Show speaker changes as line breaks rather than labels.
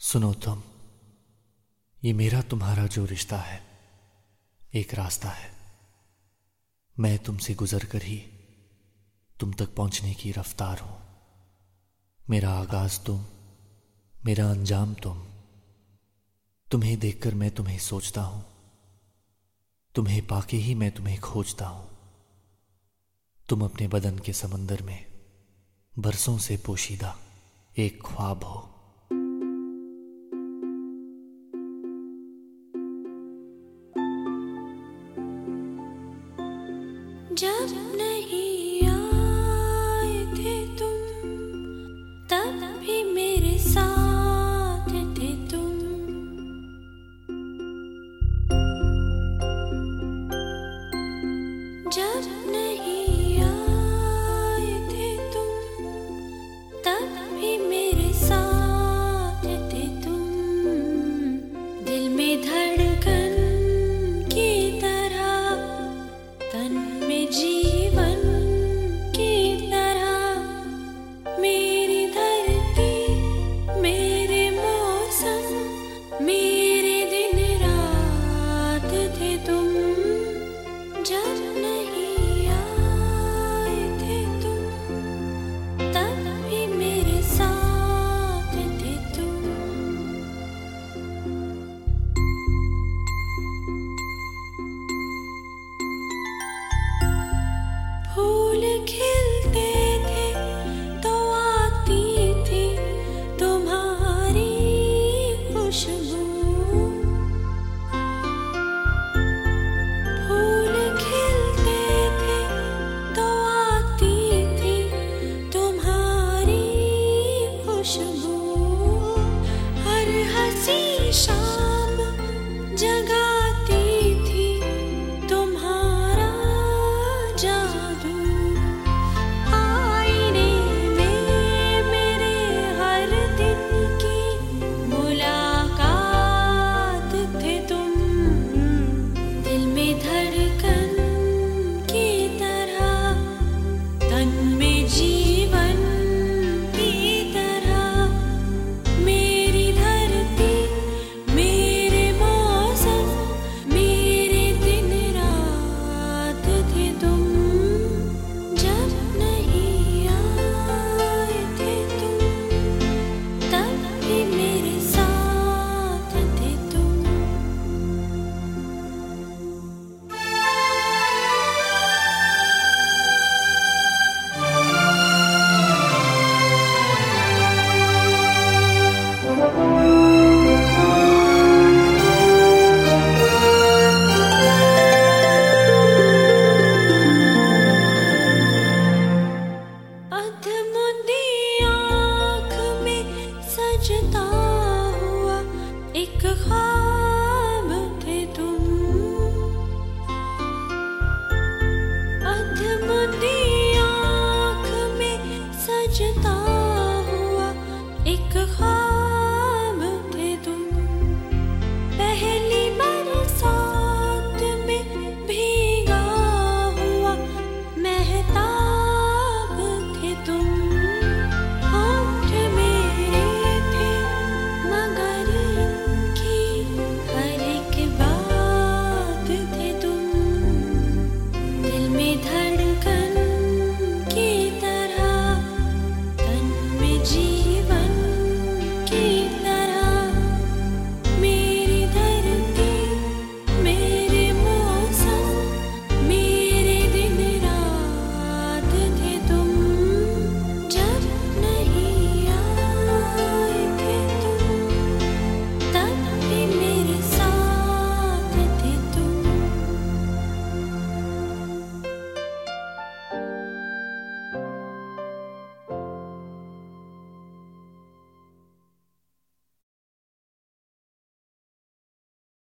सुनो तुम, ये मेरा तुम्हारा जो रिश्ता है एक रास्ता है। मैं तुमसे गुजर कर ही तुम तक पहुंचने की रफ्तार हूं। मेरा आगाज तुम, मेरा अंजाम तुम। तुम्हें देखकर मैं तुम्हें सोचता हूं, तुम्हें पाके ही मैं तुम्हें खोजता हूं। तुम अपने बदन के समंदर में बरसों से पोशीदा एक ख्वाब हो।
जब नहीं आए थे तुम, तब भी मेरे साथ थे तुम। जब नहीं आए थे तुम, तब भी मेरे साथ थे तुम। दिल में धड़कन की तरह, तन में जीवन की तरह, मेरी धरती, मेरे मौसम, मेरे दिन रात थे तुम। जब नहीं आए थे तुम, तब भी मेरे साथ थे तुम। फूल खिलते थे तो आती थी तुम्हारी खुशबू। फूल खिलते थे तो आती थी तुम्हारी खुशबू। हर हंसी शाम जगाती थी तुम्हारा जादू। आईने में मेरे हर दिन की मुलाकात थे तुम। दिल में धड़कन की तरह, तन में जीवन की तरह, मेरी धरती, मेरे मौसम, मेरे दिन रात थे तुम। जब नहीं आए थे तुम, तब भी मेरे साथ थे तुम। अधमुंदी आँख में सजता हुआ एक ख्वाब